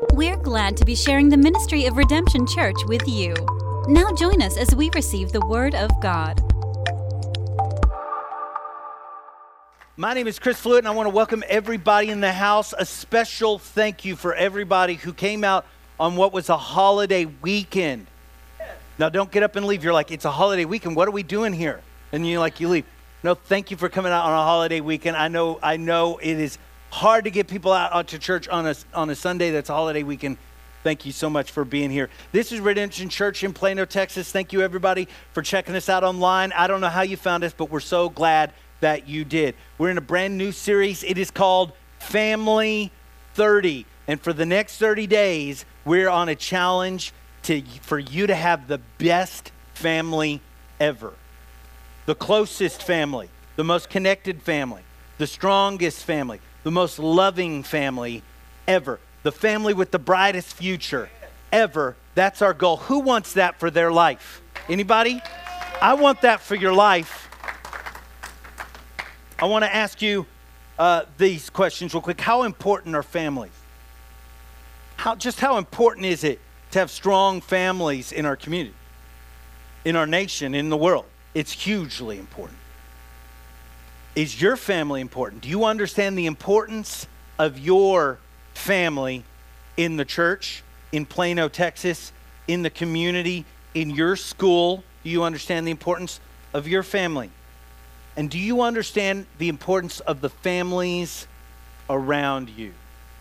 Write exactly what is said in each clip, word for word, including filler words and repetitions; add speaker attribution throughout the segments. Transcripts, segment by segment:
Speaker 1: We're glad to be sharing the ministry of Redemption Church with you. Now join us as we receive the Word of God.
Speaker 2: My name is Chris Flewitt, and I want to welcome everybody in the house. A special thank you for everybody who came out on what was a holiday weekend. Now, don't get up and leave. You're like, it's a holiday weekend. What are we doing here? And you're like, you leave. No, thank you for coming out on a holiday weekend. I know, I know it is hard to get people out, out to church on a, on a Sunday that's a holiday weekend. Thank you so much for being here. This is Redemption Church in Plano, Texas. Thank you, everybody, for checking us out online. I don't know how you found us, but we're so glad that you did. We're in a brand new series. It is called Family thirty. And for the next thirty days, we're on a challenge to for you to have the best family ever. The closest family, the most connected family, the strongest family, the most loving family ever. The family with the brightest future ever. That's our goal. Who wants that for their life? Anybody? I want that for your life. I want to ask you uh, these questions real quick. How important are families? How, just how important is it to have strong families in our community, in our nation, in the world? It's hugely important. Is your family important? Do you understand the importance of your family in the church, in Plano, Texas, in the community, in your school? Do you understand the importance of your family? And do you understand the importance of the families around you?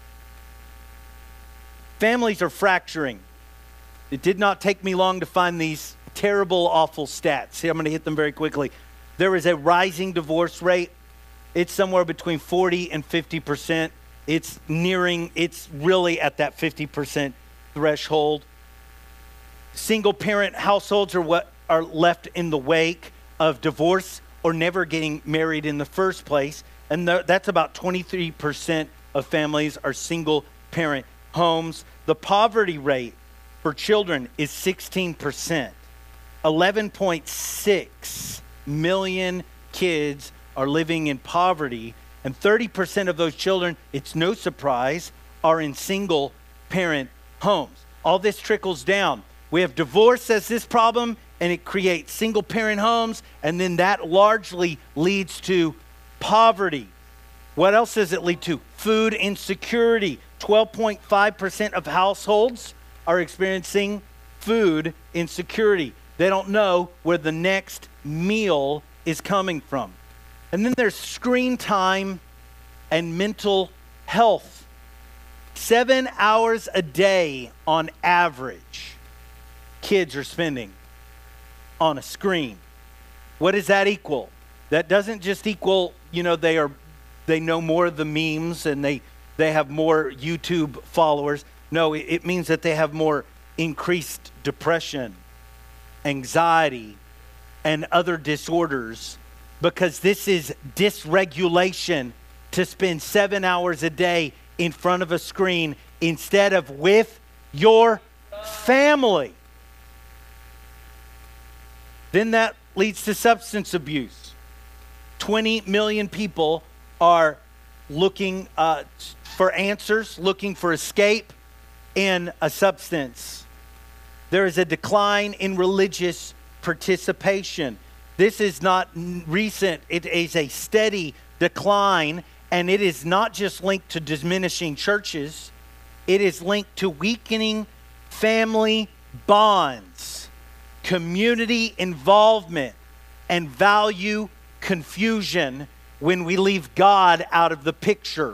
Speaker 2: Families are fracturing. It did not take me long to find these terrible, awful stats. See, I'm going to hit them very quickly. There is a rising divorce rate. It's somewhere between forty and fifty percent. It's nearing, it's really at that fifty percent threshold. Single parent households are what are left in the wake of divorce or never getting married in the first place. And th- that's about twenty-three percent of families are single parent homes. The poverty rate for children is sixteen percent. eleven point six million kids are living in poverty, and thirty percent of those children, it's no surprise, are in single parent homes. All this trickles down. We have divorce as this problem, and it creates single parent homes, and then that largely leads to poverty. What else does it lead to? Food insecurity. twelve point five percent of households are experiencing food insecurity. They don't know where the next meal is coming from. And then there's screen time and mental health. Seven hours a day on average, kids are spending on a screen. What does that equal? That doesn't just equal, you know, they are they know more of the memes and they they have more YouTube followers. No, it, it means that they have more increased depression, anxiety, and other disorders, because this is dysregulation to spend seven hours a day in front of a screen instead of with your family. Then that leads to substance abuse. twenty million people are looking uh, for answers, looking for escape in a substance. There is a decline in religious participation. This is not recent. It is a steady decline, and it is not just linked to diminishing churches. It is linked to weakening family bonds, community involvement, and value confusion when we leave God out of the picture.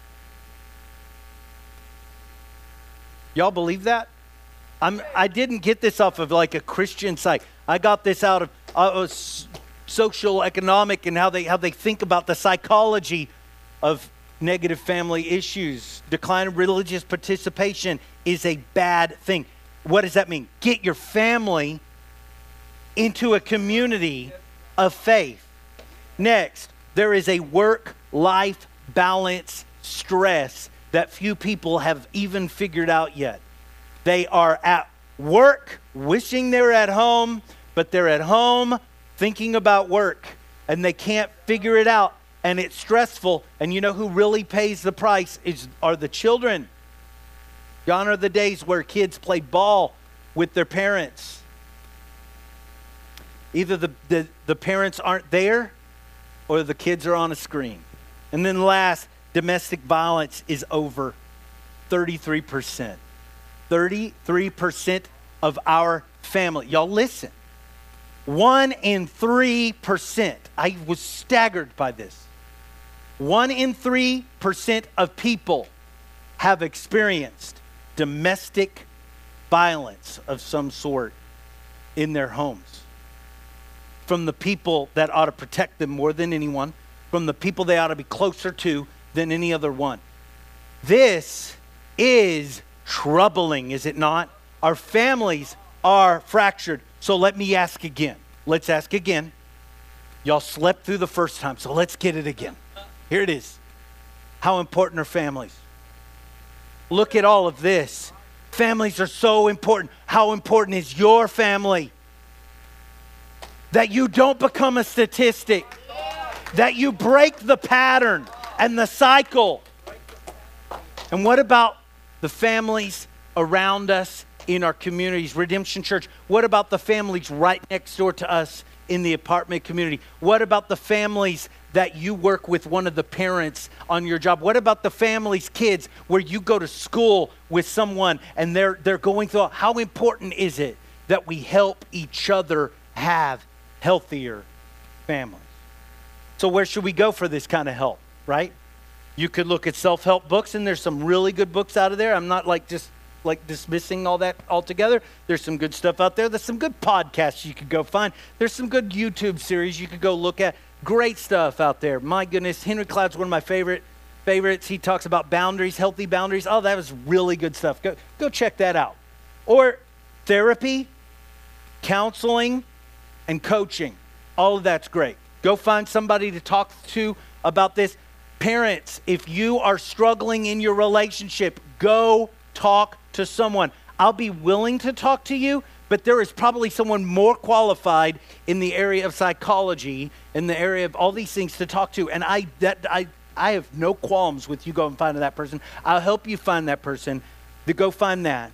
Speaker 2: Y'all believe that? I'm, I didn't get this off of like a Christian site. I got this out of uh, social economic and how they how they think about the psychology of negative family issues. Decline in religious participation is a bad thing. What does that mean? Get your family into a community of faith. Next, there is a work-life balance stress that few people have even figured out yet. They are at work, wishing they're at home, but they're at home thinking about work, and they can't figure it out, and it's stressful. And you know who really pays the price is are the children. Gone are the days where kids played ball with their parents. Either the, the, the parents aren't there or the kids are on a screen. And then last, domestic violence is over thirty-three percent. thirty-three percent of our family. Y'all listen. One in three percent. I was staggered by this. One in three percent of people have experienced domestic violence of some sort in their homes. From the people that ought to protect them more than anyone, from the people they ought to be closer to than any other one. This is troubling, is it not? Our families are fractured. So let me ask again. Let's ask again. Y'all slept through the first time, so let's get it again. Here it is. How important are families? Look at all of this. Families are so important. How important is your family? That you don't become a statistic. That you break the pattern and the cycle. And what about the families around us in our communities? Redemption Church, what about the families right next door to us in the apartment community? What about the families that you work with one of the parents on your job? What about the families, kids, where you go to school with someone and they're they're going through? How important is it that we help each other have healthier families? So where should we go for this kind of help, right? You could look at self-help books, and there's some really good books out of there. I'm not like just like dismissing all that altogether. There's some good stuff out there. There's some good podcasts you could go find. There's some good YouTube series you could go look at. Great stuff out there. My goodness, Henry Cloud's one of my favorite favorites. He talks about boundaries, healthy boundaries. Oh, that was really good stuff. Go, go check that out. Or therapy, counseling, and coaching. All of that's great. Go find somebody to talk to about this. Parents, if you are struggling in your relationship, go talk to someone. I'll be willing to talk to you, but there is probably someone more qualified in the area of psychology, in the area of all these things to talk to. And I that I I have no qualms with you going and finding that person. I'll help you find that person to go find that.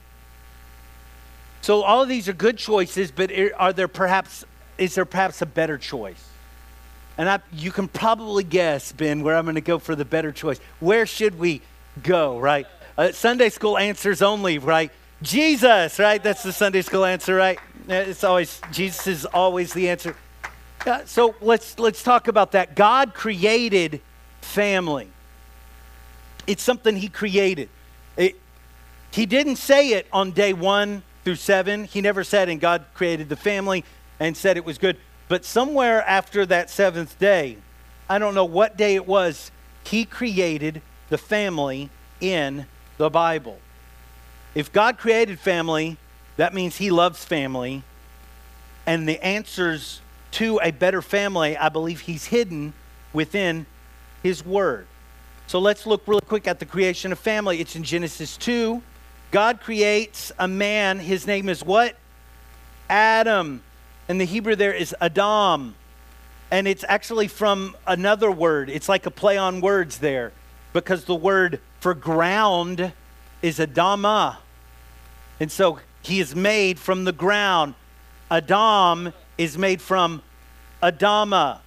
Speaker 2: So all of these are good choices, but are there perhaps is there perhaps a better choice? And I, you can probably guess, Ben, where I'm going to go for the better choice. Where should we go, right? Uh, Sunday school answers only, right? Jesus, right? That's the Sunday school answer, right? It's always, Jesus is always the answer. Uh, so let's let's talk about that. God created family. It's something he created. It, he didn't say it on day one through seven. He never said, and God created the family and said it was good. But somewhere after that seventh day, I don't know what day it was, he created the family in the Bible. If God created family, that means he loves family. And the answers to a better family, I believe he's hidden within his word. So let's look really quick at the creation of family. It's in Genesis two. God creates a man. His name is what? Adam. And the Hebrew there is Adam. And it's actually from another word. It's like a play on words there. Because the word for ground is Adamah. And so he is made from the ground. Adam is made from Adamah.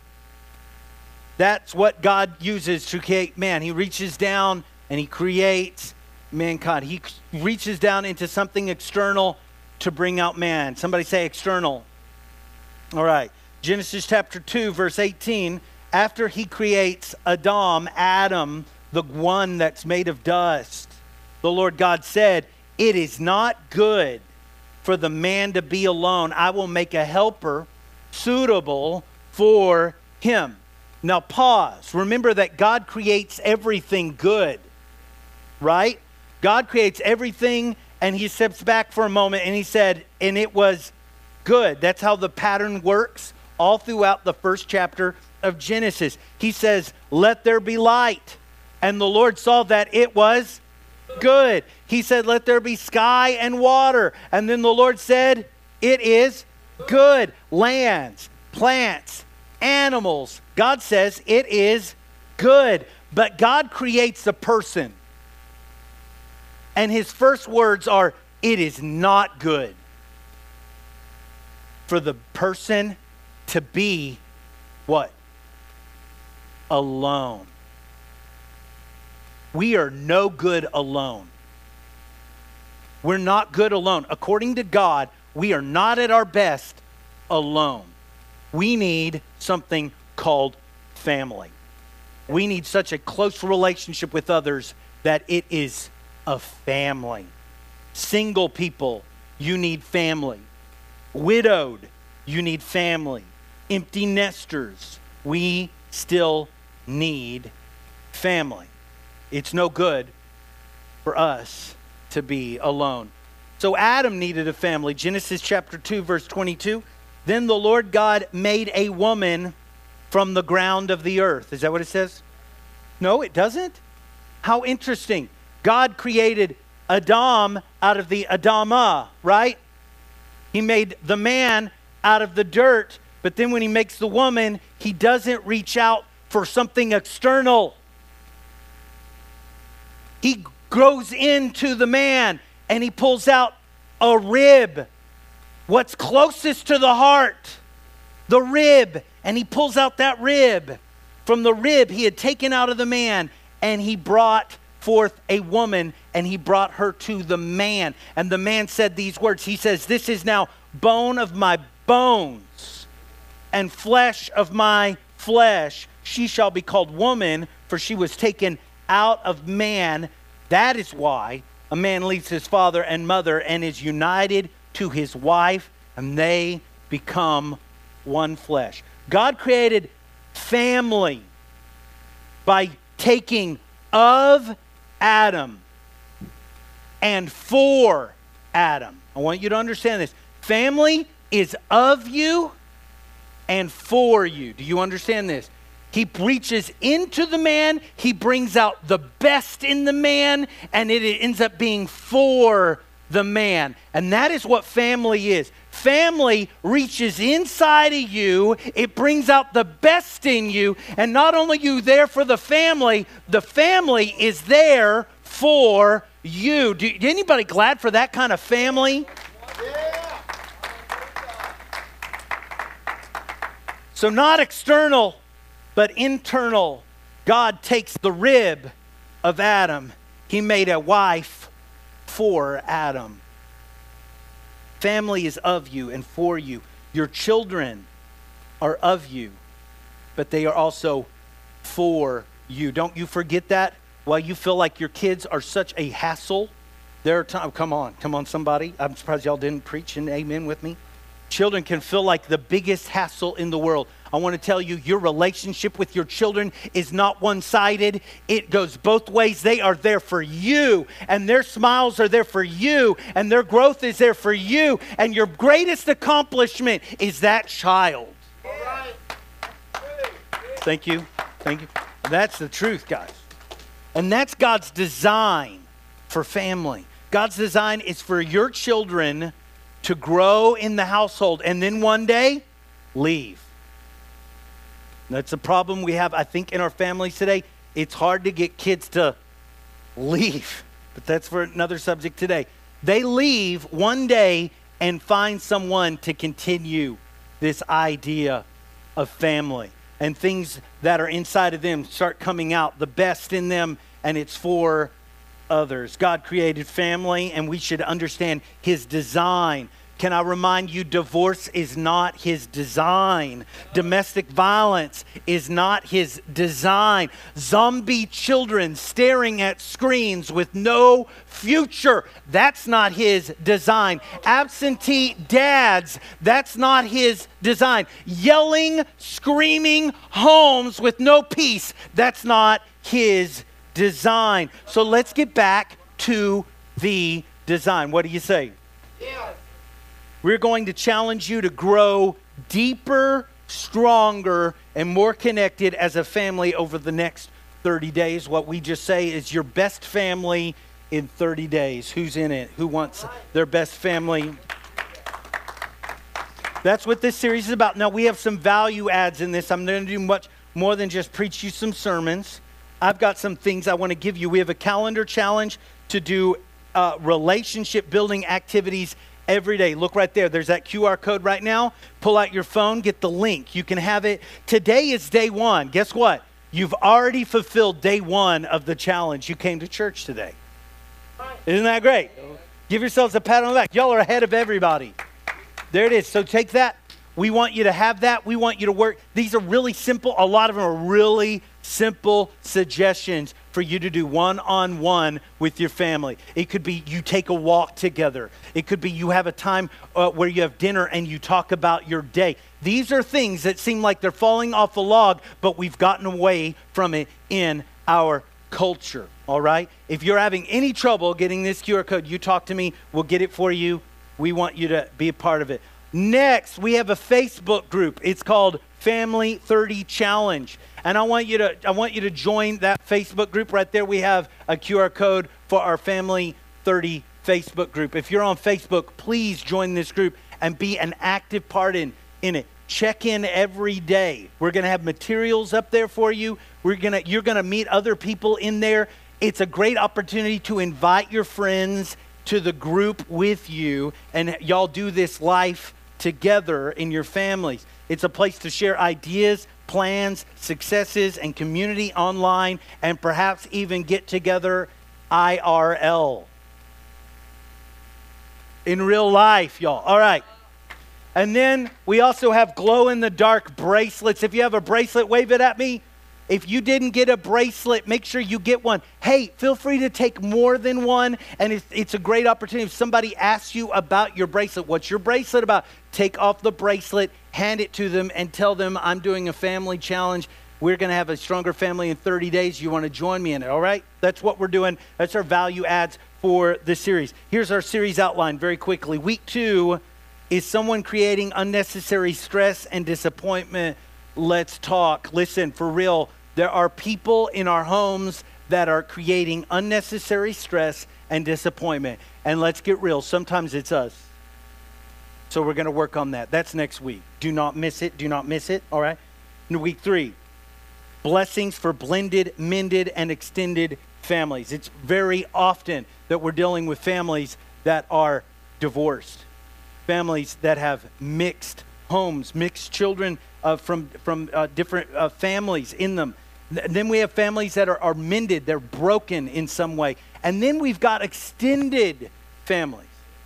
Speaker 2: That's what God uses to create man. He reaches down and he creates mankind. He reaches down into something external to bring out man. Somebody say external. All right. Genesis chapter two, verse eighteen. After he creates Adam, Adam, the one that's made of dust, the Lord God said, "It is not good for the man to be alone. I will make a helper suitable for him." Now pause. Remember that God creates everything good, right? God creates everything, and he steps back for a moment and he said, and it was good. That's how the pattern works all throughout the first chapter of Genesis. He says, "Let there be light." And the Lord saw that it was good. He said, "Let there be sky and water." And then the Lord said, "It is good." Lands, plants, animals. God says it is good. But God creates a person. And his first words are, it is not good for the person to be what? Alone. We are no good alone. We're not good alone. According to God, we are not at our best alone. We need something called family. We need such a close relationship with others that it is a family. Single people, you need family. Widowed, you need family. Empty nesters, we still need family. It's no good for us to be alone. So Adam needed a family. Genesis chapter two, verse twenty-two. Then the Lord God made a woman from the ground of the earth. Is that what it says? No, it doesn't. How interesting. God created Adam out of the Adamah, right? He made the man out of the dirt, but then when he makes the woman, he doesn't reach out for something external. He goes into the man and he pulls out a rib, what's closest to the heart, the rib, and he pulls out that rib. From the rib he had taken out of the man, and he brought forth a woman, and he brought her to the man. And the man said these words. He says, this is now bone of my bones and flesh of my flesh. She shall be called woman, for she was taken out of man. That is why a man leaves his father and mother and is united to his wife, and they become one flesh. God created family by taking of Adam and for Adam. I want you to understand this. Family is of you and for you. Do you understand this? He reaches into the man, he brings out the best in the man, and it ends up being for the man. And that is what family is. Family reaches inside of you, it brings out the best in you, and not only are you there for the family, the family is there for you. Do, anybody glad for that kind of family? Yeah. So not external, but internal. God takes the rib of Adam. He made a wife for Adam. Family is of you and for you. Your children are of you, but they are also for you. Don't you forget that. While you feel like your kids are such a hassle, there are times, come on, come on somebody. I'm surprised y'all didn't preach an amen with me. Children can feel like the biggest hassle in the world. I want to tell you, your relationship with your children is not one-sided. It goes both ways. They are there for you, and their smiles are there for you, and their growth is there for you, and your greatest accomplishment is that child. Thank you. Thank you. That's the truth, guys. And that's God's design for family. God's design is for your children to grow in the household and then one day leave. That's a problem we have, I think, in our families today. It's hard to get kids to leave, but that's for another subject today. They leave one day and find someone to continue this idea of family, and things that are inside of them start coming out, the best in them, and it's for others. God created family, and we should understand his design. Can I remind you, divorce is not his design. Domestic violence is not his design. Zombie children staring at screens with no future, that's not his design. Absentee dads, that's not his design. Yelling, screaming homes with no peace, that's not his design. So let's get back to the design. What do you say? Yeah. We're going to challenge you to grow deeper, stronger, and more connected as a family over the next thirty days. What we just say is your best family in thirty days. Who's in it? Who wants their best family? That's what this series is about. Now, we have some value adds in this. I'm going to do much more than just preach you some sermons. I've got some things I want to give you. We have a calendar challenge to do uh, relationship building activities every day. Look right there. There's that Q R code right now. Pull out your phone, get the link. You can have it. Today is day one. Guess what? You've already fulfilled day one of the challenge. You came to church today. Isn't that great? Give yourselves a pat on the back. Y'all are ahead of everybody. There it is. So take that. We want you to have that. We want you to work. These are really simple. A lot of them are really simple suggestions for you to do one-on-one with your family. It could be you take a walk together. It could be you have a time uh, where you have dinner and you talk about your day. These are things that seem like they're falling off a log, but we've gotten away from it in our culture, all right? If you're having any trouble getting this Q R code, you talk to me. We'll get it for you. We want you to be a part of it. Next, we have a Facebook group. It's called Family thirty Challenge. And I want you to I want you to join that Facebook group. Right there we have a Q R code for our Family thirty Facebook group. If you're on Facebook, please join this group and be an active part in, in it. Check in every day. We're going to have materials up there for you. We're going to you're going to meet other people in there. It's a great opportunity to invite your friends to the group with you, and y'all do this life together in your families. It's a place to share ideas, plans, successes, and community online, and perhaps even get together I R L. In real life, y'all. All right. And then we also have glow-in-the-dark bracelets. If you have a bracelet, wave it at me. If you didn't get a bracelet, make sure you get one. Hey, feel free to take more than one, and it's, it's a great opportunity. If somebody asks you about your bracelet, what's your bracelet about? Take off the bracelet, hand it to them, and tell them, I'm doing a family challenge. We're going to have a stronger family in thirty days. You want to join me in it, all right? That's what we're doing. That's our value adds for the series. Here's our series outline very quickly. Week two is someone creating unnecessary stress and disappointment. Let's talk. Listen, for real. There are people in our homes that are creating unnecessary stress and disappointment. And let's get real, sometimes it's us. So we're going to work on that. That's next week. Do not miss it. Do not miss it. All right. In week three, blessings for blended, mended, and extended families. It's very often that we're dealing with families that are divorced, families that have mixed homes, mixed children uh, from, from uh, different uh, families in them. Then we have families that are, are mended, they're broken in some way. And then we've got extended families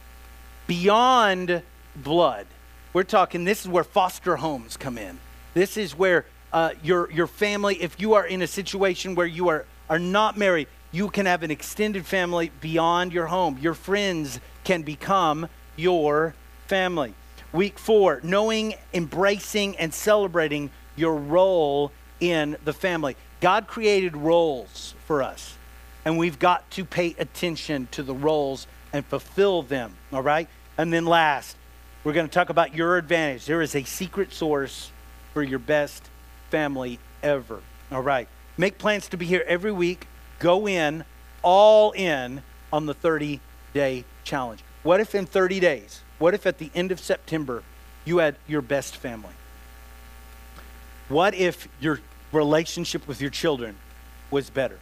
Speaker 2: beyond blood. We're talking, this is where foster homes come in. This is where uh, your, your family, if you are in a situation where you are, are not married, you can have an extended family beyond your home. Your friends can become your family. Week four, knowing, embracing, and celebrating your role in the family. God created roles for us, and we've got to pay attention to the roles and fulfill them, all right? And then last, we're going to talk about your advantage. There is a secret source for your best family ever, all right? Make plans to be here every week. Go in, all in on the thirty-day challenge. What if in thirty days, what if at the end of September, you had your best family? What if your relationship with your children was better?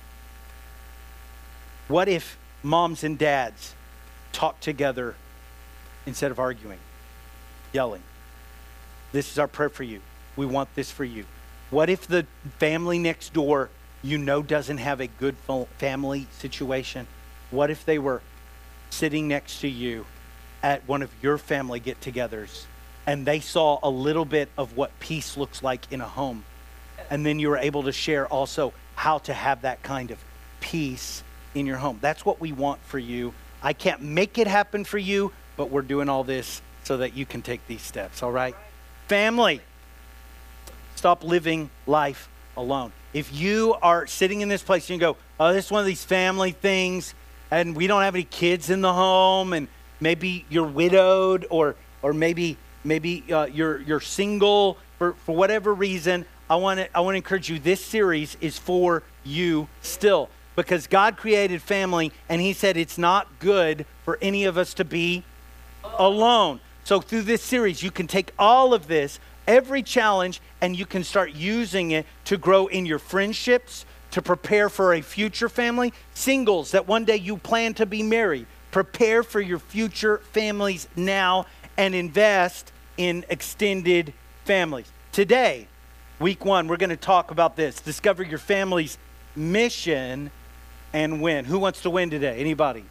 Speaker 2: What if moms and dads talked together instead of arguing, yelling? This is our prayer for you. We want this for you. What if the family next door you know doesn't have a good family situation? What if they were sitting next to you at one of your family get-togethers and they saw a little bit of what peace looks like in a home? And then you were able to share also how to have that kind of peace in your home. That's what we want for you. I can't make it happen for you, but we're doing all this so that you can take these steps, all right? Family, stop living life alone. If you are sitting in this place and you go, oh, this is one of these family things, and we don't have any kids in the home, and maybe you're widowed, or or maybe maybe uh, you're you're single for, for whatever reason, I want to I want to encourage you. This series is for you still, because God created family, and He said it's not good for any of us to be alone. So through this series, you can take all of this, every challenge, and you can start using it to grow in your friendships, to prepare for a future family. Singles that one day you plan to be married, prepare for your future families now and invest in extended families. Today, week one, we're going to talk about this. Discover your family's mission and win. Who wants to win today? Anybody?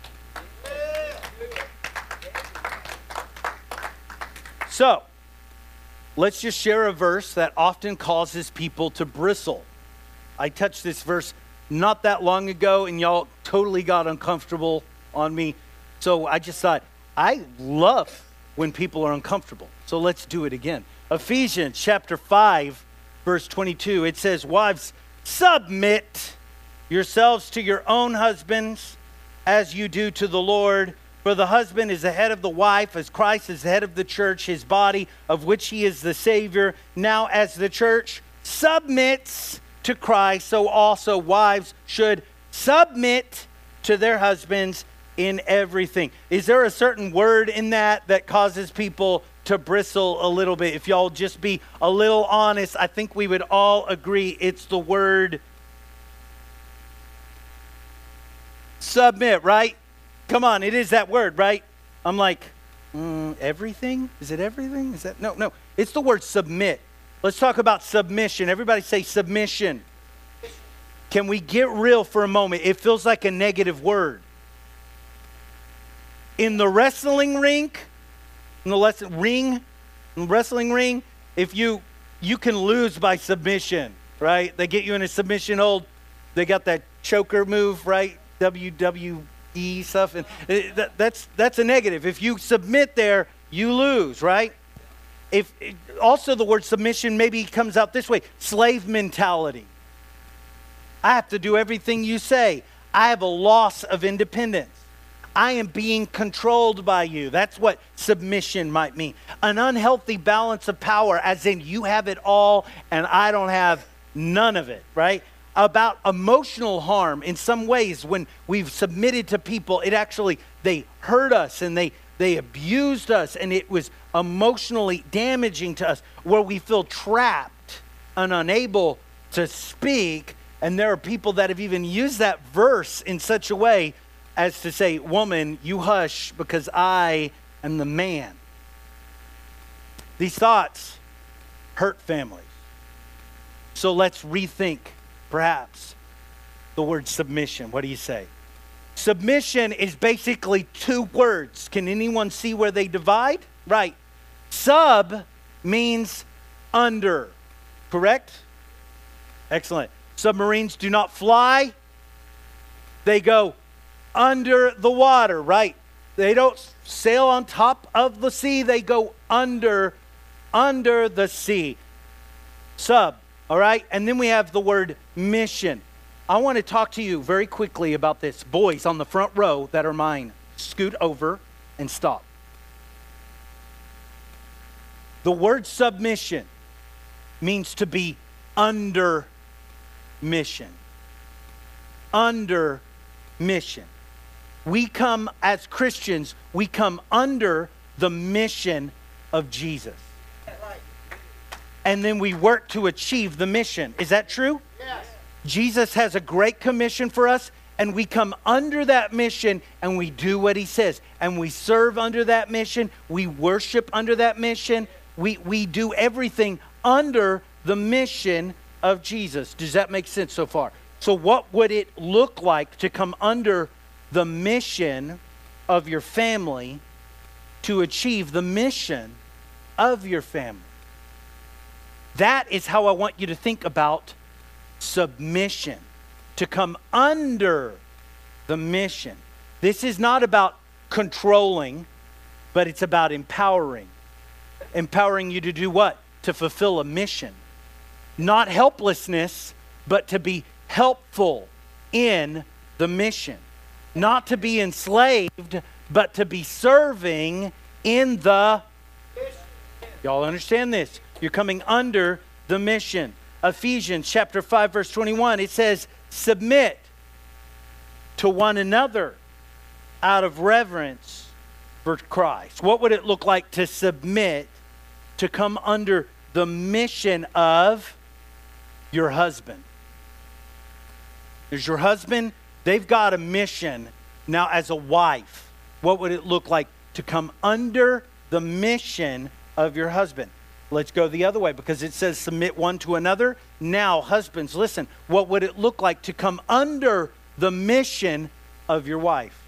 Speaker 2: So, let's just share a verse that often causes people to bristle. I touched this verse not that long ago, and y'all totally got uncomfortable on me. So I just thought, I love when people are uncomfortable. So let's do it again. Ephesians chapter five, verse twenty-two. It says, wives, submit yourselves to your own husbands as you do to the Lord. For the husband is the head of the wife, as Christ is the head of the church, his body, of which he is the Savior. Now as the church submits to Christ, so also wives should submit to their husbands in everything. Is there a certain word in that that causes people to bristle a little bit? If y'all just be a little honest, I think we would all agree it's the word submit, right? Come on, it is that word, right? I'm like, mm, everything? Is it everything? Is that? No, no. It's the word submit. Let's talk about submission. Everybody say submission. Can we get real for a moment? It feels like a negative word. In the wrestling rink, in the lesson, ring, in the wrestling ring, if you, you can lose by submission, right? They get you in a submission hold. They got that choker move, right? W W E stuff. And that, that's, that's a negative. If you submit there, you lose, right? If also the word submission maybe comes out this way, slave mentality. I have to do everything you say. I have a loss of independence. I am being controlled by you. That's what submission might mean. An unhealthy balance of power, as in you have it all and I don't have none of it, right? About emotional harm in some ways when we've submitted to people, it actually, they hurt us and they They abused us, and it was emotionally damaging to us, where we feel trapped and unable to speak. And there are people that have even used that verse in such a way as to say, woman, you hush because I am the man. These thoughts hurt families. So let's rethink, perhaps, the word submission. What do you say? Submission is basically two words. Can anyone see where they divide? Right. Sub means under, correct? Excellent. Submarines do not fly. They go under the water, right? They don't sail on top of the sea. They go under, under the sea. Sub, all right? And then we have the word mission. I want to talk to you very quickly about this. Boys on the front row that are mine, scoot over and stop. The word submission means to be under mission. Under mission. We come as Christians, we come under the mission of Jesus. And then we work to achieve the mission. Is that true? Yes. Jesus has a great commission for us, and we come under that mission and we do what he says. And we serve under that mission. We worship under that mission. We, we do everything under the mission of Jesus. Does that make sense so far? So what would it look like to come under the mission of your family to achieve the mission of your family? That is how I want you to think about submission, to come under the mission. This is not about controlling, but it's about empowering. Empowering you to do what? To fulfill a mission. Not helplessness, but to be helpful in the mission. Not to be enslaved, but to be serving in the mission. Y'all understand this? You're coming under the mission. Ephesians chapter five, verse twenty-one, it says, submit to one another out of reverence for Christ. What would it look like to submit, to come under the mission of your husband? There's your husband. They've got a mission. Now, as a wife, what would it look like to come under the mission of your husband? Let's go the other way, because it says submit one to another. Now, husbands, listen, what would it look like to come under the mission of your wife?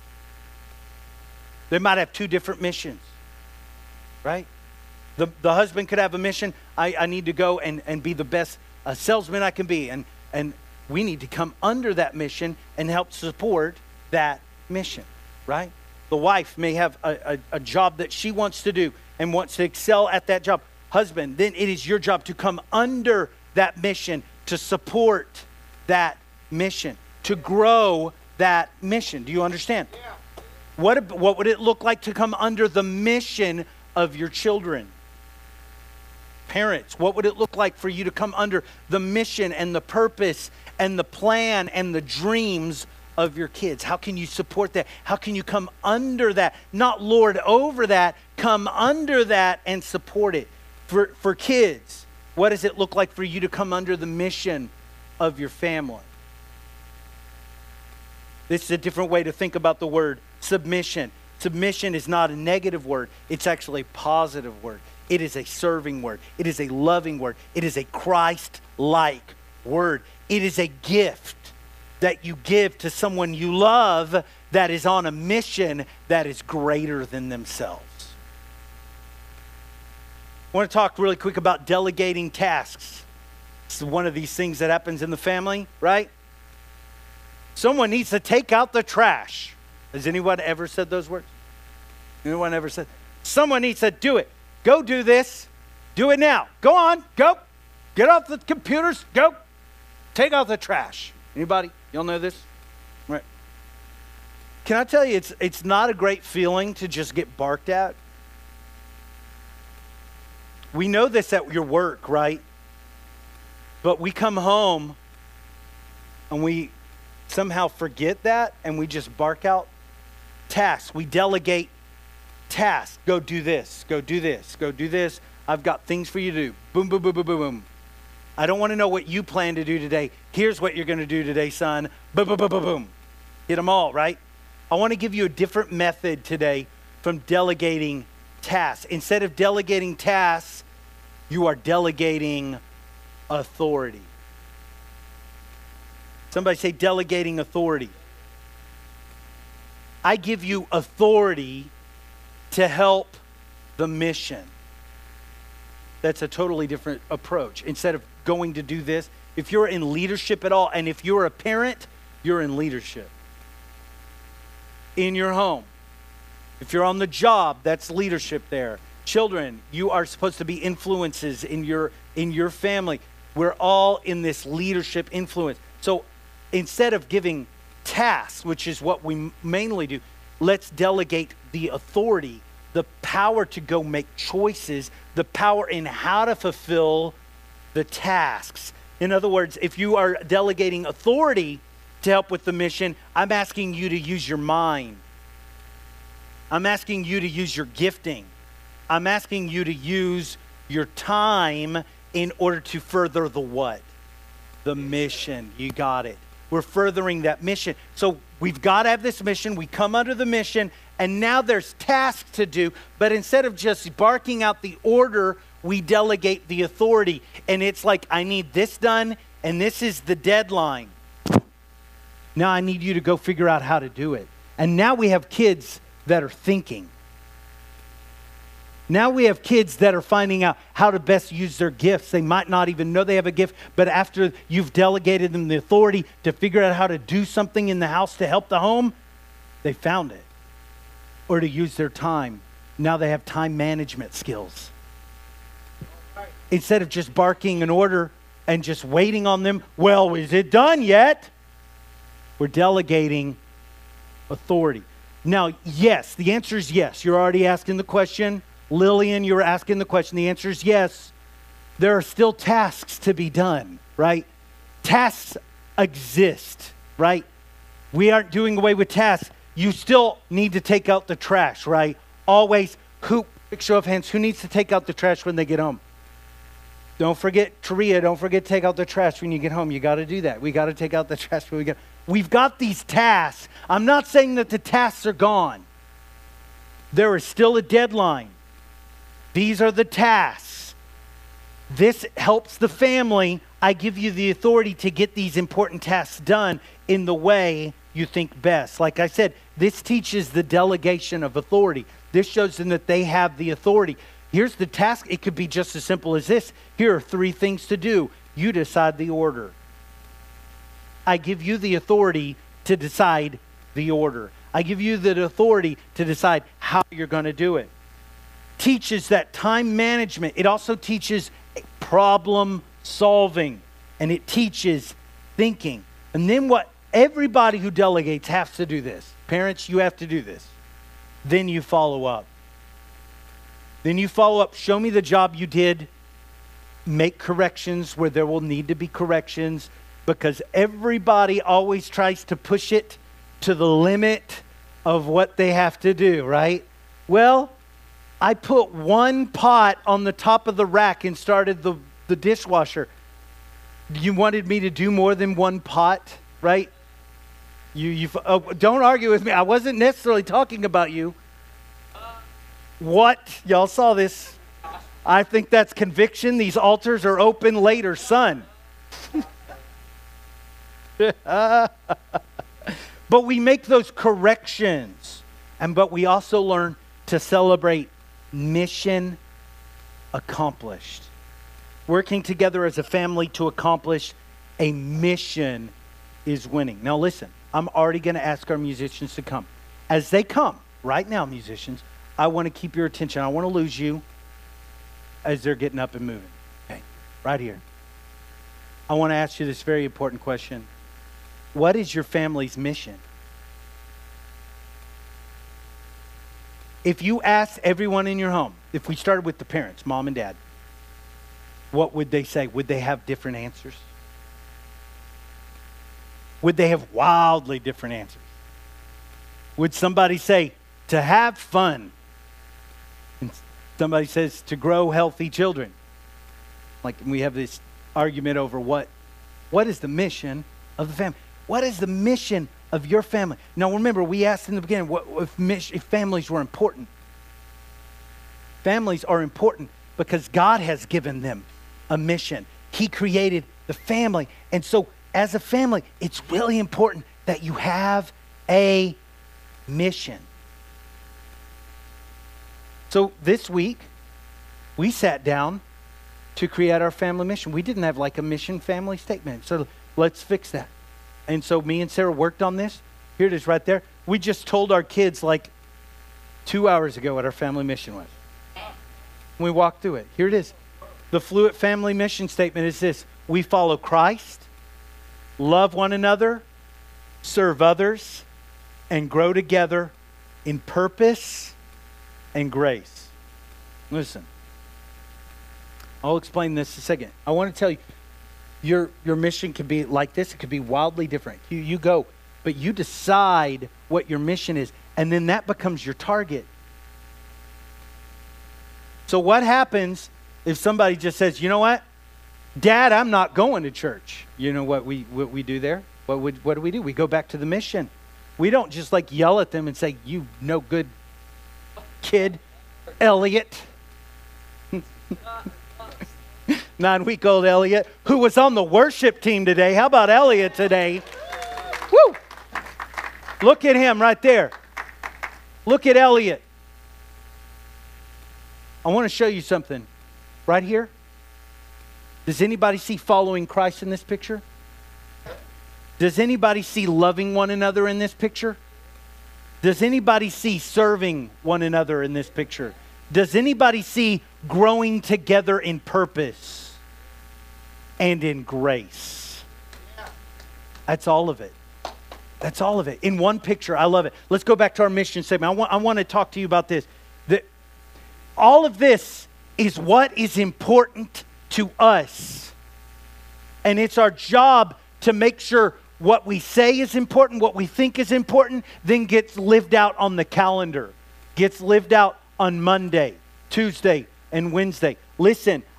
Speaker 2: They might have two different missions, right? The, the husband could have a mission. I, I need to go and, and be the best uh, salesman I can be. And, and we need to come under that mission and help support that mission, right? The wife may have a, a, a job that she wants to do and wants to excel at that job. Husband, then it is your job to come under that mission, to support that mission, to grow that mission. Do you understand? Yeah. What, what would it look like to come under the mission of your children? Parents, what would it look like for you to come under the mission and the purpose and the plan and the dreams of your kids? How can you support that? How can you come under that? Not lord over that, come under that and support it. For, for kids, what does it look like for you to come under the mission of your family? This is a different way to think about the word submission. Submission is not a negative word. It's actually a positive word. It is a serving word. It is a loving word. It is a Christ-like word. It is a gift that you give to someone you love that is on a mission that is greater than themselves. I want to talk really quick about delegating tasks. This is one of these things that happens in the family, right? Someone needs to take out the trash. Has anyone ever said those words? Anyone ever said? Someone needs to do it. Go do this. Do it now. Go on. Go. Get off the computers. Go. Take out the trash. Anybody? Y'all know this? Right. Can I tell you, it's it's not a great feeling to just get barked at. We know this at your work, right? But we come home and we somehow forget that and we just bark out tasks. We delegate tasks. Go do this. Go do this. Go do this. I've got things for you to do. Boom, boom, boom, boom, boom, boom. I don't want to know what you plan to do today. Here's what you're going to do today, son. Boom, boom, boom, boom, boom. Hit them all, right? I want to give you a different method today from delegating tasks. Instead of delegating tasks, you are delegating authority. Somebody say delegating authority. I give you authority to help the mission. That's a totally different approach. Instead of going to do this, if you're in leadership at all, and if you're a parent, you're in leadership. In your home. If you're on the job, that's leadership there. Children, you are supposed to be influences in your in your family. We're all in this leadership influence. So instead of giving tasks, which is what we mainly do, let's delegate the authority, the power to go make choices, the power in how to fulfill the tasks. In other words, if you are delegating authority to help with the mission, I'm asking you to use your mind. I'm asking you to use your gifting. I'm asking you to use your time in order to further the what? The mission. You got it. We're furthering that mission. So we've got to have this mission. We come under the mission, and now there's tasks to do. But instead of just barking out the order, we delegate the authority. And it's like, I need this done, and this is the deadline. Now I need you to go figure out how to do it. And now we have kids that are thinking. Now we have kids that are finding out how to best use their gifts. They might not even know they have a gift, but after you've delegated them the authority to figure out how to do something in the house to help the home, they found it. Or to use their time. Now they have time management skills. Instead of just barking an order and just waiting on them, well, is it done yet? We're delegating authority. Now, yes, the answer is yes. You're already asking the question. Lillian, you were asking the question. The answer is yes. There are still tasks to be done, right? Tasks exist, right? We aren't doing away with tasks. You still need to take out the trash, right? Always. Who, show of hands, who needs to take out the trash when they get home? Don't forget, Taria, don't forget to take out the trash when you get home. You got to do that. We got to take out the trash when we get. We've got these tasks. I'm not saying that the tasks are gone. There is still a deadline. These are the tasks. This helps the family. I give you the authority to get these important tasks done in the way you think best. Like I said, this teaches the delegation of authority. This shows them that they have the authority. Here's the task. It could be just as simple as this. Here are three things to do. You decide the order. I give you the authority to decide the order. I give you the authority to decide how you're going to do it. Teaches that time management. It also teaches problem solving. And it teaches thinking. And then what everybody who delegates has to do this. Parents, you have to do this. Then you follow up. Then you follow up. Show me the job you did. Make corrections where there will need to be corrections. Because everybody always tries to push it to the limit of what they have to do, right? Well, I put one pot on the top of the rack and started the, the dishwasher. You wanted me to do more than one pot, right? You, you oh, don't argue with me. I wasn't necessarily talking about you. What? Y'all saw this. I think that's conviction. These altars are open later, son. But we make those corrections. And but we also learn to celebrate mission accomplished. Working together as a family to accomplish a mission is winning. Now listen, I'm already going to ask our musicians to come. As they come, right now, musicians, I want to keep your attention. I want to lose you as they're getting up and moving. Okay, right here. I want to ask you this very important question. What is your family's mission? If you asked everyone in your home, if we started with the parents, mom and dad, what would they say? Would they have different answers? Would they have wildly different answers? Would somebody say, to have fun? And somebody says, to grow healthy children. Like we have this argument over what, what is the mission of the family? What is the mission of your family? Now remember, we asked in the beginning, what if, mission, if families were important? Families are important because God has given them a mission. He created the family. And so as a family, it's really important that you have a mission. So this week, we sat down to create our family mission. We didn't have like a mission family statement. So let's fix that. And so me and Sarah worked on this. Here it is right there. We just told our kids like two hours ago what our family mission was. We walked through it. Here it is. The Fluent family mission statement is this. We follow Christ, love one another, serve others, and grow together in purpose and grace. Listen. I'll explain this in a second. I want to tell you, Your your mission could be like this. It could be wildly different. You you go, but you decide what your mission is, and then that becomes your target. So what happens if somebody just says, you know what, Dad, I'm not going to church? You know what we what we do there? What would what do we do? We go back to the mission. We don't just like yell at them and say, you no good kid, Elliot. Nine-week-old Elliot, who was on the worship team today. How about Elliot today? Woo! Look at him right there. Look at Elliot. I want to show you something. Right here. Does anybody see following Christ in this picture? Does anybody see loving one another in this picture? Does anybody see serving one another in this picture? Does anybody see growing together in purpose and in grace? That's all of it. That's all of it. In one picture, I love it. Let's go back to our mission statement. I want, I want to talk to you about this. The, all of this is what is important to us. And it's our job to make sure what we say is important, what we think is important, then gets lived out on the calendar, gets lived out on Monday, Tuesday, and Wednesday. Listen,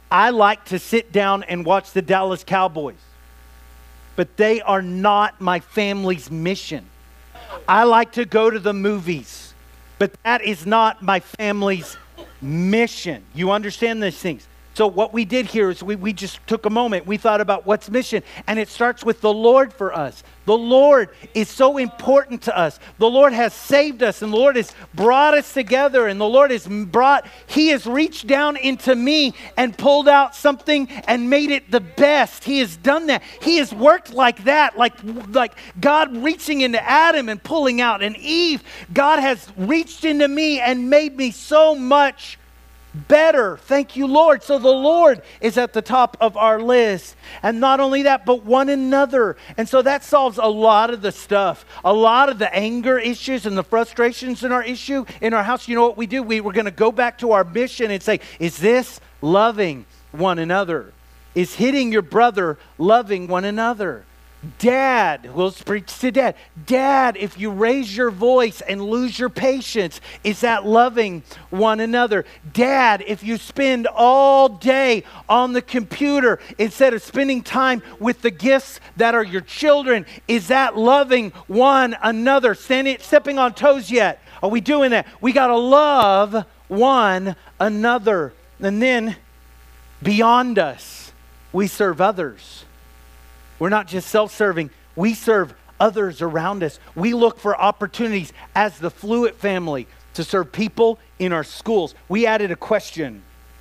Speaker 2: I like to sit down and watch the Dallas Cowboys, but they are not my family's mission. I like to go to the movies, but that is not my family's mission. You understand these things? So what we did here is we, we just took a moment. We thought about what's mission. And it starts with the Lord for us. The Lord is so important to us. The Lord has saved us. And the Lord has brought us together. And the Lord has brought, He has reached down into me and pulled out something and made it the best. He has done that. He has worked like that. Like, like God reaching into Adam and pulling out an Eve. God has reached into me and made me so much better. Thank you, Lord. So the Lord is at the top of our list. And not only that, but one another. And so that solves a lot of the stuff. A lot of the anger issues and the frustrations in our issue, in our house. You know what we do? We, we're going to go back to our mission and say, is this loving one another? Is hitting your brother loving one another? Dad, we'll preach to dad. Dad, if you raise your voice and lose your patience, is that loving one another? Dad, if you spend all day on the computer instead of spending time with the gifts that are your children, is that loving one another? Standing, stepping on toes yet? Are we doing that? We got to love one another. And then beyond us, we serve others. We're not just self-serving. We serve others around us. We look for opportunities as the Fluid family to serve people in our schools. We added a question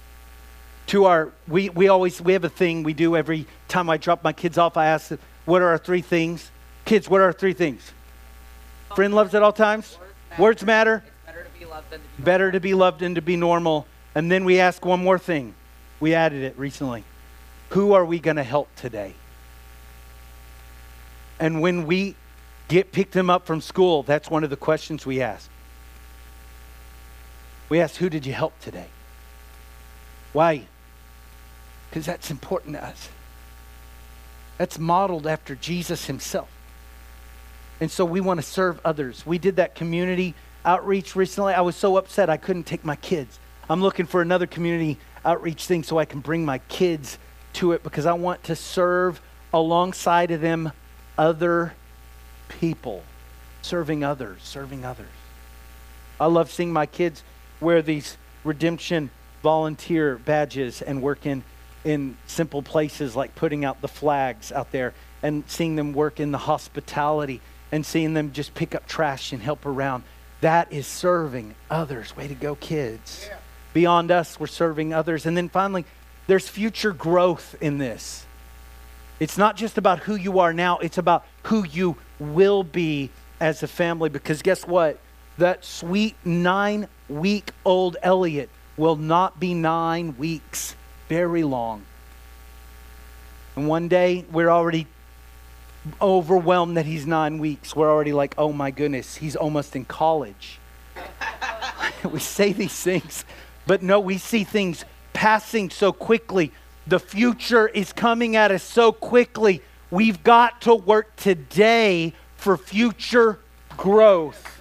Speaker 2: to our, we, we always, we have a thing we do every time I drop my kids off. I ask them, what are our three things? Kids, what are our three things? Friend loves at all times? Words matter.
Speaker 3: It's better to be loved than to be
Speaker 2: Better to be loved than to be normal. And then we ask one more thing. We added it recently. Who are we going to help today? And when we get pick them up from school, that's one of the questions we ask. We ask, who did you help today? Why? Because that's important to us. That's modeled after Jesus himself. And so we want to serve others. We did that community outreach recently. I was so upset I couldn't take my kids. I'm looking for another community outreach thing so I can bring my kids to it because I want to serve alongside of them other people, serving others, serving others. I love seeing my kids wear these redemption volunteer badges and work in, in simple places like putting out the flags out there and seeing them work in the hospitality and seeing them just pick up trash and help around. That is serving others. Way to go, kids. Yeah. Beyond us, we're serving others. And then finally, there's future growth in this. It's not just about who you are now, it's about who you will be as a family. Because guess what? That sweet nine-week-old Elliot will not be nine weeks very long. And one day, we're already overwhelmed that he's nine weeks. We're already like, oh my goodness, he's almost in college. We say these things, but no, we see things passing so quickly. The future is coming at us so quickly. We've got to work today for future growth.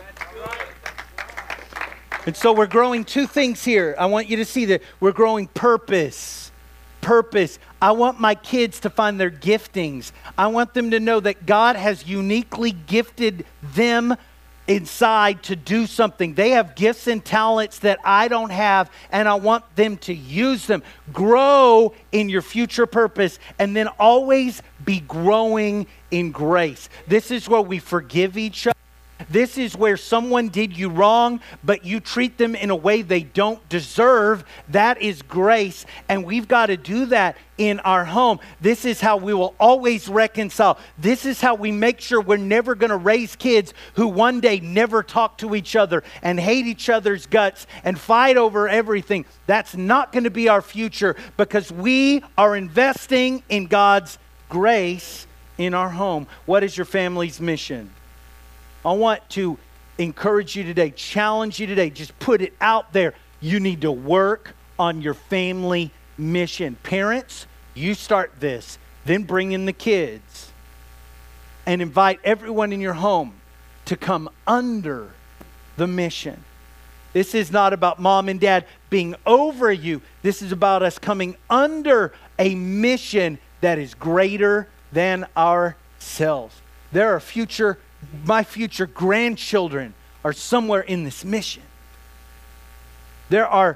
Speaker 2: And so we're growing two things here. I want you to see that we're growing purpose. Purpose. I want my kids to find their giftings. I want them to know that God has uniquely gifted them inside to do something. They have gifts and talents that I don't have, and I want them to use them. Grow in your future purpose, and then always be growing in grace. This is where we forgive each other. This is where someone did you wrong, but you treat them in a way they don't deserve. That is grace, and we've got to do that in our home. This is how we will always reconcile. This is how we make sure we're never going to raise kids who one day never talk to each other and hate each other's guts and fight over everything. That's not going to be our future because we are investing in God's grace in our home. What is your family's mission? I want to encourage you today, challenge you today, just put it out there. You need to work on your family mission. Parents, you start this, then bring in the kids and invite everyone in your home to come under the mission. This is not about mom and dad being over you. This is about us coming under a mission that is greater than ourselves. There are future, my future grandchildren are somewhere in this mission. There are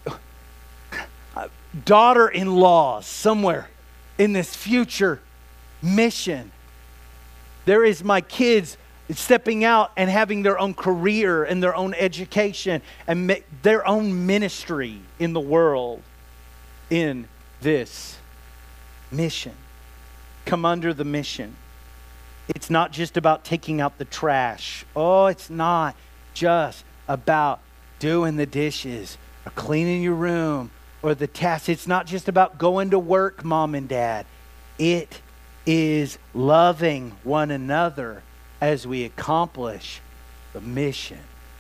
Speaker 2: daughter-in-laws somewhere in this future mission. There is my kids stepping out and having their own career and their own education and ma- their own ministry in the world in this mission. Come under the mission. It's not just about taking out the trash. Oh, it's not just about doing the dishes or cleaning your room or the tasks. It's not just about going to work, mom and dad. It is loving one another as we accomplish the mission.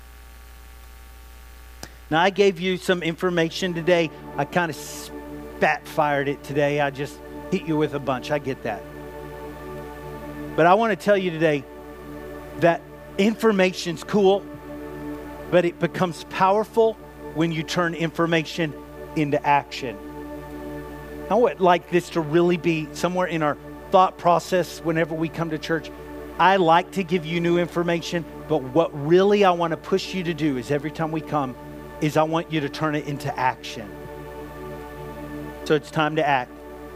Speaker 2: Now, I gave you some information today. I kind of spat fired it today. I just hit you with a bunch. I get that. But I want to tell you today that information's cool, but it becomes powerful when you turn information into action. I would like this to really be somewhere in our thought process whenever we come to church. I like to give you new information, but what really I want to push you to do is every time we come, is I want you to turn it into action. So it's time to act.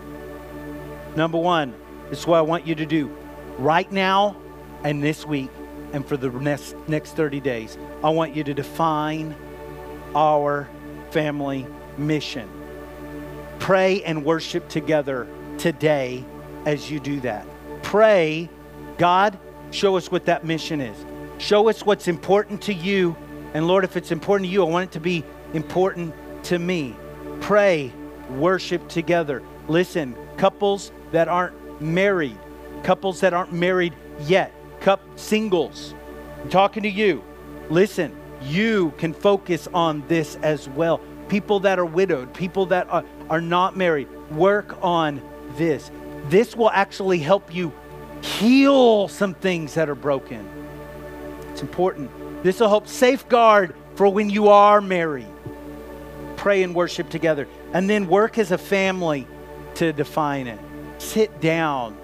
Speaker 2: Number one, this is what I want you to do. Right now and this week and for the next, next thirty days, I want you to define our family mission. Pray and worship together today as you do that. Pray, God, show us what that mission is. Show us what's important to you. And Lord, if it's important to you, I want it to be important to me. Pray, worship together. Listen, couples that aren't married, couples that aren't married yet, cup singles, I'm talking to you. Listen, you can focus on this as well. People that are widowed, people that are, are not married, work on this. This will actually help you heal some things that are broken. It's important. This will help safeguard for when you are married. Pray and worship together. And then work as a family to define it. Sit down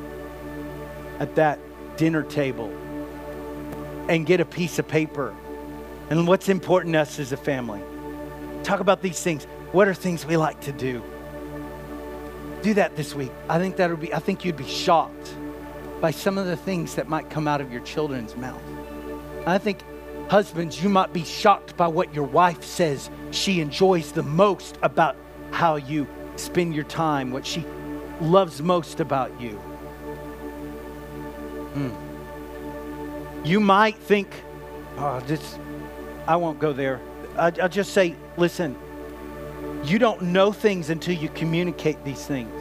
Speaker 2: at that dinner table and get a piece of paper. And what's important to us as a family. Talk about these things. What are things we like to do? Do that this week. I think that would be, I think you'd be shocked by some of the things that might come out of your children's mouth. I think husbands, you might be shocked by what your wife says she enjoys the most about how you spend your time, what she loves most about you. Mm. You might think, oh, this, I won't go there. I, I'll just say, listen, you don't know things until you communicate these things.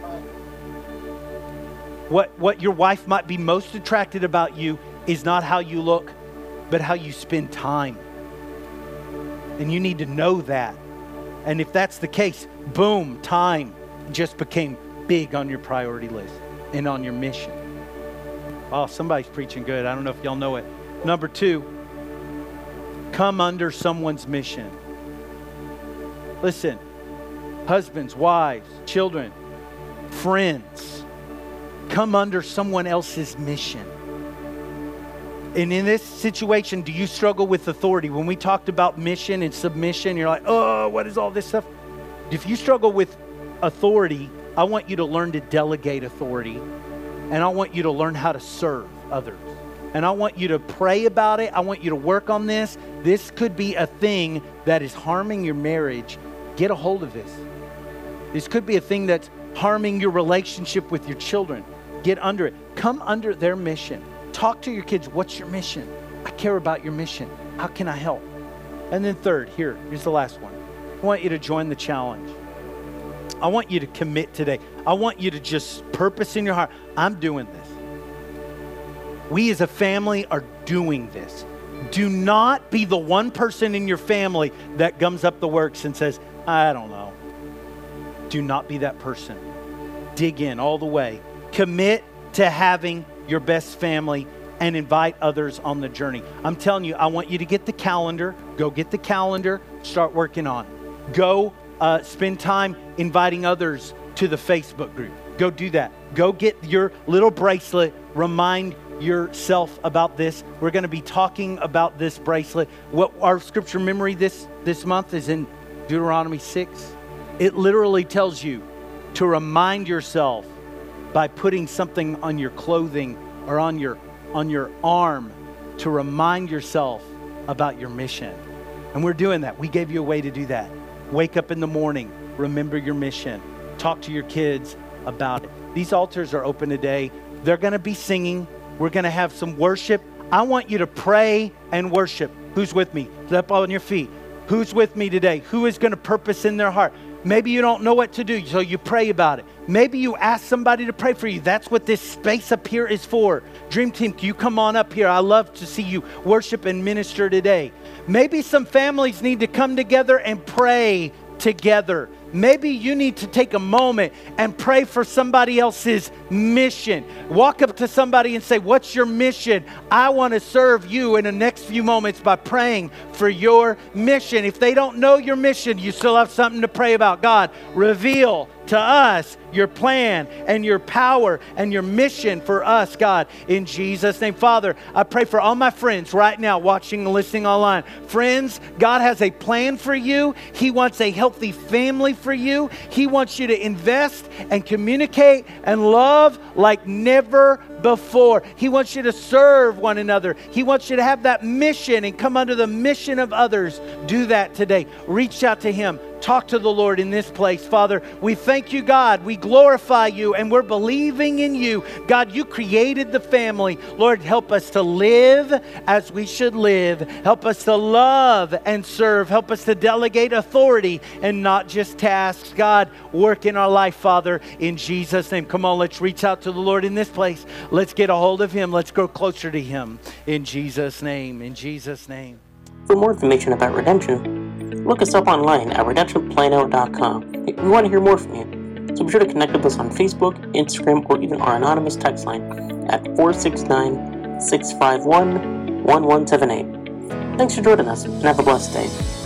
Speaker 2: What, what your wife might be most attracted about you is not how you look, but how you spend time. And you need to know that. And if that's the case, boom, time just became big on your priority list and on your mission. Oh, somebody's preaching good. I don't know if y'all know it. Number two, come under someone's mission. Listen, husbands, wives, children, friends, come under someone else's mission. And in this situation, do you struggle with authority? When we talked about mission and submission, you're like, oh, what is all this stuff? If you struggle with authority, I want you to learn to delegate authority. And I want you to learn how to serve others. And I want you to pray about it. I want you to work on this. This could be a thing that is harming your marriage. Get a hold of this. This could be a thing that's harming your relationship with your children. Get under it. Come under their mission. Talk to your kids. What's your mission? I care about your mission. How can I help? And then third, here, here's the last one. I want you to join the challenge. I want you to commit today. I want you to just purpose in your heart. I'm doing this. We as a family are doing this. Do not be the one person in your family that gums up the works and says, I don't know. Do not be that person. Dig in all the way. Commit to having your best family and invite others on the journey. I'm telling you, I want you to get the calendar. Go get the calendar. Start working on it. Go uh, spend time inviting others to the Facebook group. Go do that. Go get your little bracelet. Remind yourself about this. We're going to be talking about this bracelet. What our scripture memory this, this month is in Deuteronomy six. It literally tells you to remind yourself by putting something on your clothing or on your on your arm to remind yourself about your mission. And we're doing that. We gave you a way to do that. Wake up in the morning, remember your mission. Talk to your kids about it. These altars are open today. They're going to be singing. We're going to have some worship. I want you to pray and worship. Who's with me? Up on your feet. Who's with me today? Who is going to purpose in their heart? Maybe you don't know what to do, so you pray about it. Maybe you ask somebody to pray for you. That's what this space up here is for. Dream Team, can you come on up here? I love to see you worship and minister today. Maybe some families need to come together and pray together. Maybe you need to take a moment and pray for somebody else's mission. Walk up to somebody and say, what's your mission? I want to serve you in the next few moments by praying for your mission. If they don't know your mission, you still have something to pray about. God, reveal to us your plan and your power and your mission for us, God, in Jesus' name. Father, I pray for all my friends right now watching and listening online. Friends, God has a plan for you. He wants a healthy family for you. He wants you to invest and communicate and love like never before. He wants you to serve one another. He wants you to have that mission and come under the mission of others. Do that today. Reach out to Him. Talk to the Lord in this place. Father, we thank you, God. We glorify you, and we're believing in you. God, you created the family. Lord, help us to live as we should live. Help us to love and serve. Help us to delegate authority and not just tasks. God, work in our life, Father, in Jesus' name. Come on, let's reach out to the Lord in this place. Let's get a hold of Him. Let's grow closer to Him. In Jesus' name. In Jesus' name.
Speaker 3: For more information about Redemption, look us up online at redemption plano dot com. We want to hear more from you, so be sure to connect with us on Facebook, Instagram, or even our anonymous text line at four six nine, six five one, one one seven eight. Thanks for joining us, and have a blessed day.